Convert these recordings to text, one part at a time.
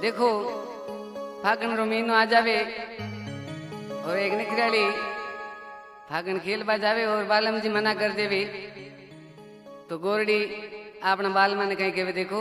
देखो फागण रो महीनो आ जावे और एक निकराली फागण खेलवा जावे और बालम जी मना कर देवे तो गोरडी अपना बालमा ने कहीं कहवे देखो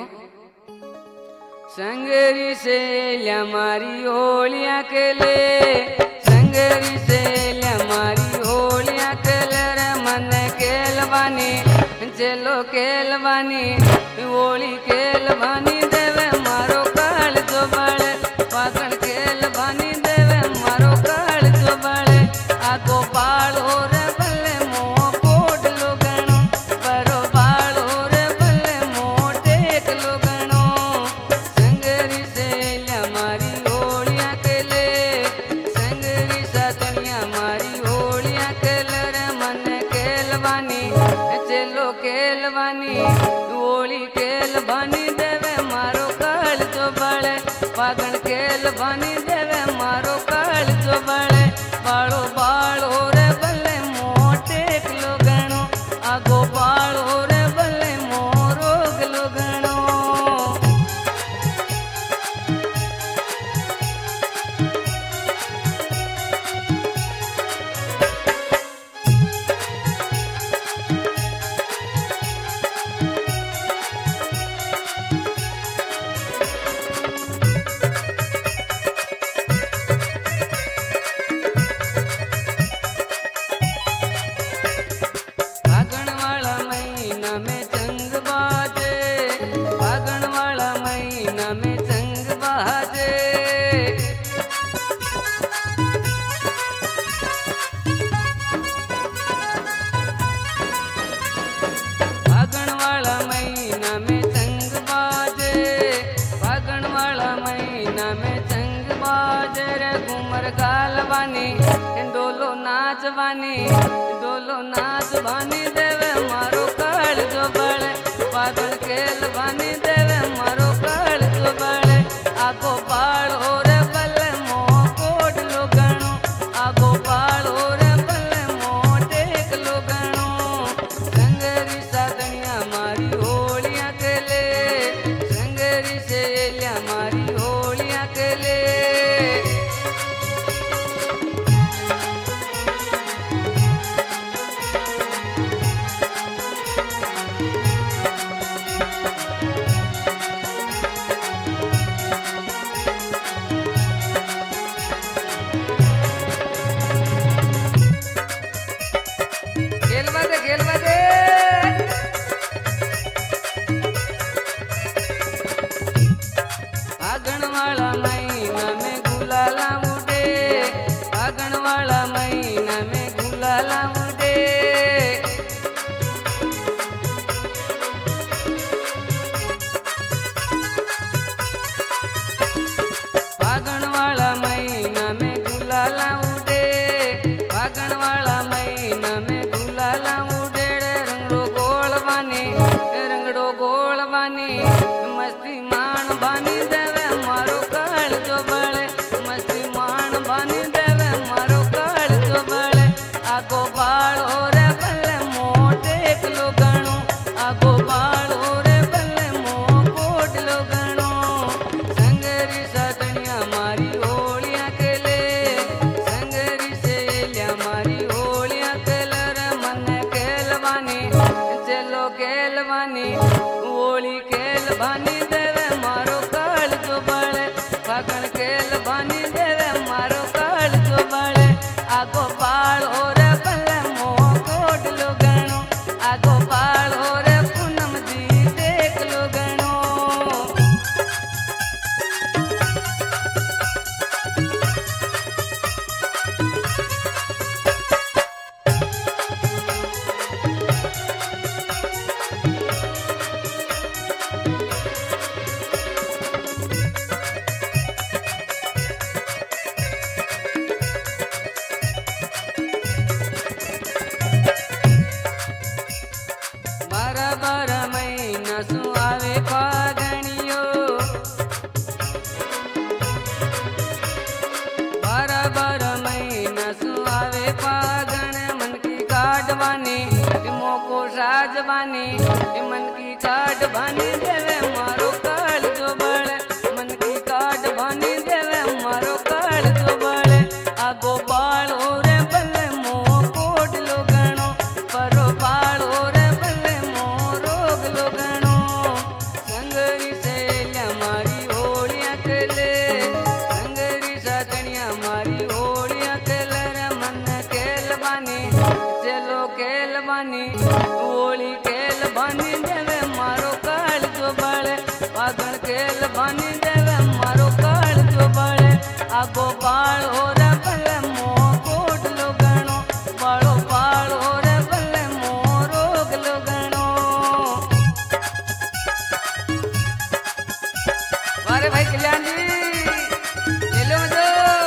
संगरी से मारी होलिया के ले संगरी से मारी होलिया के ले रे मन केलवानी चलो केलवानी होली केलवानी देवे मारो काल जो बड़े फागण केलवानी देवे मारो काल जो बड़े आगो बाल हो रे बल्ले मोह कोट लो गणो बरो बाल हो रे बल्ले मोह टेक लो गणो संगरी से मारी होलिया के ले संगरी सतनिया मारी होलिया के ले रे मन केलवानी चलो केलवानी होली केलवानी देवे मारो काल जो बड़े फागण केलवानी देवे मारो काल जो बड़े बालो बाल हो रे बल्ले मोह टेक लो गणो आगो बाल हो रे बल्ले मोह रोग लो गणो फागण वाला महीना में चंग बाजे फागण वाला महीना में चंग बाजे फागण वाला महीना में चंग बाजे फागण वाला महीना में चंग बाजे रे घूमर गालवानी डोलो नाचवानी देवे मारो काल जो बड़े फागण केलवानी देवे मारो काल जो बड़े आगो बाल हो रे बल्ले मोह कोट लो गणो आगो बाल हो रे बल्ले मोह टेक लो गणो संगरी साधनिया मारी होलिया के ले संगरी से मारी होलिया के ले खेलवा दे फागण वाला महीना में गुलाला उड़े फागण वाला महीना में गुलाला उड़े फागण वाला महीना में गुलाला उड़े फागण वाला महीना में गुलाला उड़े रंगड़ो गोलवानी मस्ती मान बानी देवे मारो काल जो बड़े मस्ती मान बानी देवे मारो काल जो बड़े आगो बाल हो रे बल्ले मोह टेक लो गणो आगो बाल हो रे बल्ले मोह कोट लो गणो संगरी सतनिया मारी होलिया के ले संगरी से मारी होलिया के ले रे मन केलवानी चलो केलवानी होली केलवानी देवे मारो काल जो बड़े फागण केलवानी देवे मारो काल जो बड़े आगो बाल हो रे बल्ले मोह कोट लो गणो आगो बाल हो रे पूनम जी टेक लो गणो बारह महीना सुहावे फागणियो 12 महीना सुहावे फागण मन की काटवानी मोको साजवानी मन की काटवानी देवे मारो काल जो बड़ मन की काट केल बानी होली केल बानी देवे मारो काल जो बड़े पागण केल बानी देवे मारो काल जो बड़े आगो बाल हो रे भले मोह कोट लो गणो बालो बाल हो रे भले मोह रोग लो गणो। वारे भाई कल्याण जी ले लो मजो।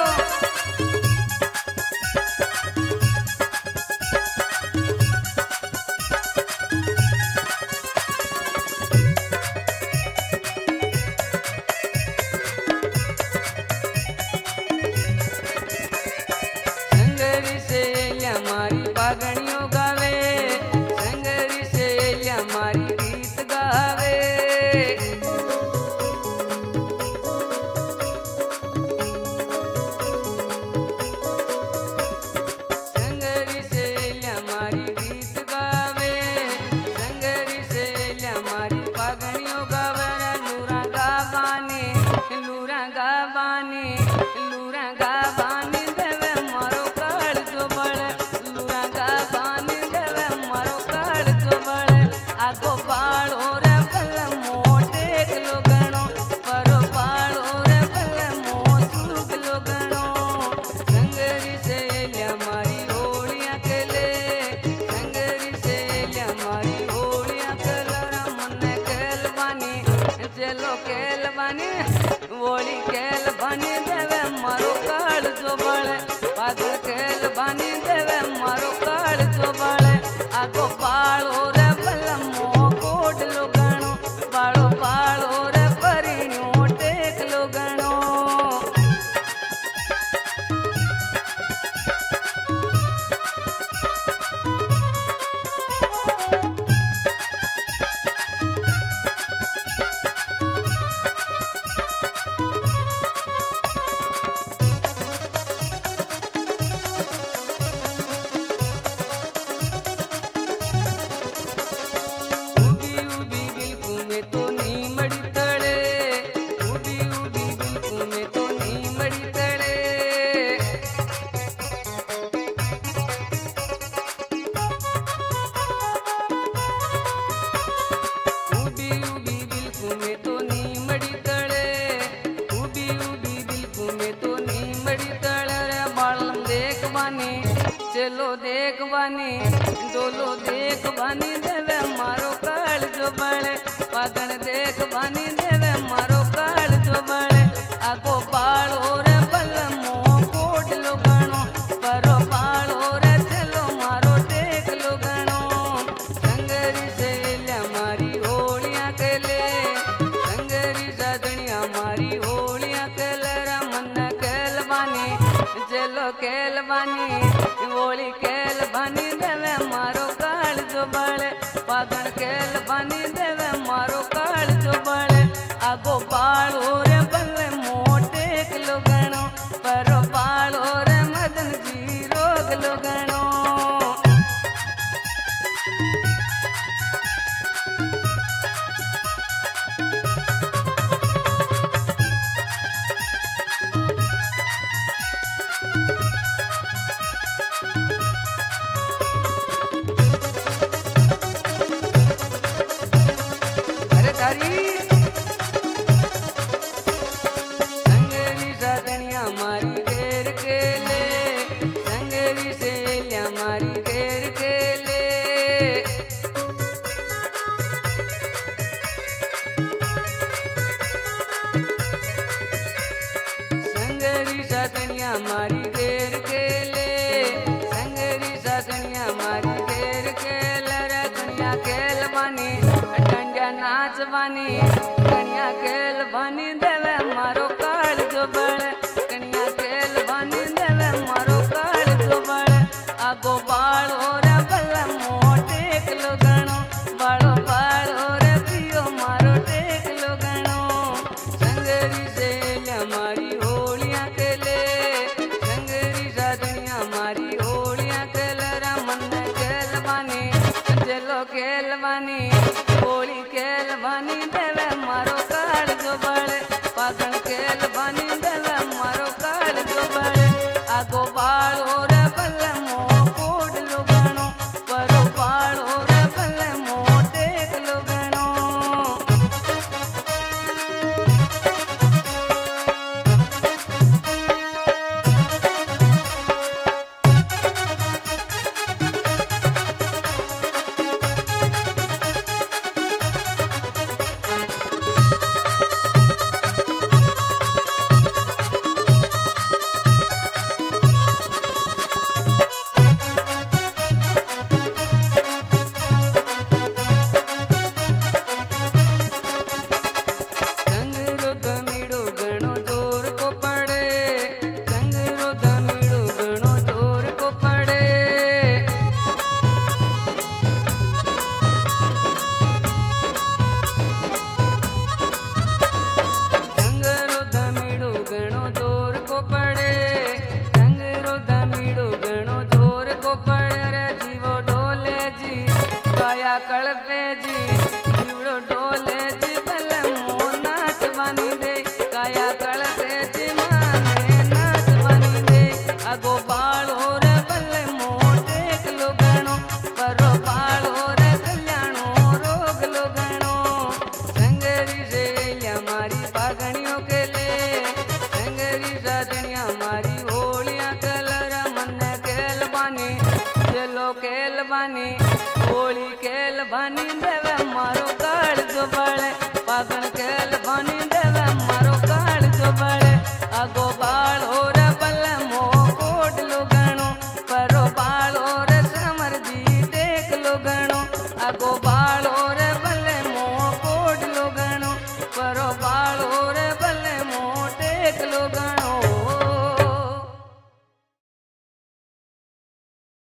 संगरी से मारी पागणियों गावे संगरी से मारी गीत गावे संगरी से मारी गीत गावे संगरी से मारी पागणियों गावे लूरा गावानी लूरा गावानी लूरा गावानी देवे मारो काल जो बड़े लूरा गावानी देवे मारो काल जो बड़े आगो बाल हो रे भले मोटे लो गणो परो बाल हो रे भले मोह सुख लो गणो। संगरी से मारी होलियां केले संगरी से मारी होलियां केले मन केल बानी चलो केल बानी होली केल बानी देवे मारो काल जो बड़े पागल केल बानी देवे मारो काल जो बड़े आगो बाल हो रे भले मोह कोट लो गणो बालो बाल हो रे परिणो टेक लो गणो। उबी उबी बिल्कुल में तो नहीं मड़ी तड़े उबी उबी बिल्कुल में तो नहीं मड़ी तड़े उबी उबी बिल्कुल में तो नहीं मड़ी तड़े उबी उबी बिल्कुल में तो नहीं मड़ी तड़े रे बालम देख बानी चलो देख बानी डोलो देख बानी देवे मारो काल जो बड़े पागण देख बानी देवे मारो काल जो बड़े आगो बाल हो रे भले मोह कोट लो गणो परो बाल हो रे चलो मारो टेक लो गणो। संगरी से मारी होलियां केले संगरी सदनिया मारी होलियां केले रे मन केल बानी चलो केल बानी होली केल बानी देवे मारो काल जो बड़े पागण केल बानी देवे मारो काल जो बड़े आगो बाल हो रे भले मोटे लो गणो परो बाल हो रे मदन जी रोग लो गणो। अरे तारी संगरी सदनिया मारी घेर के ले संगरी से मारी घेर के ले संगरी सदनिया मारी घेर के ले संगरी सदनिया मारी घेर के ले रे दुनिया केल बानी डंडिया नाच बानी कनिया केल बानी देवे मारो काल जो बड़े कनिया केल बानी देवे मारो काल जो बड़े आगो बाल हो रे भले मोह टेक लो गणो बालो बाल हो रे पियो मारो टेक लो गणो। संगरी से मारी होलियां केले संगरी सदनिया मारी होलियां केले रे मन केल बानी चलो केल बानी होली केल बानी देवे मारो काल जो बड़े पागण केल बानी देवे मारो काल जो बड़े आगो बाल हो रे भले मोह कोट लो गणो परो काया कळपे जी जीवड़ो डोले जी भले मो नाच बनी दे काया कळपे जी माने नाच बनी दे अगो बाळो रे भले मो देख लो गणो परो बाळो रे कल्याणो रोग लो गणो संगरी से हमारी पागणियों के लिए संगरी साजनिया हमारी होलियां कलर मन केल बानी चलो केल बानी होली केल बानी देवे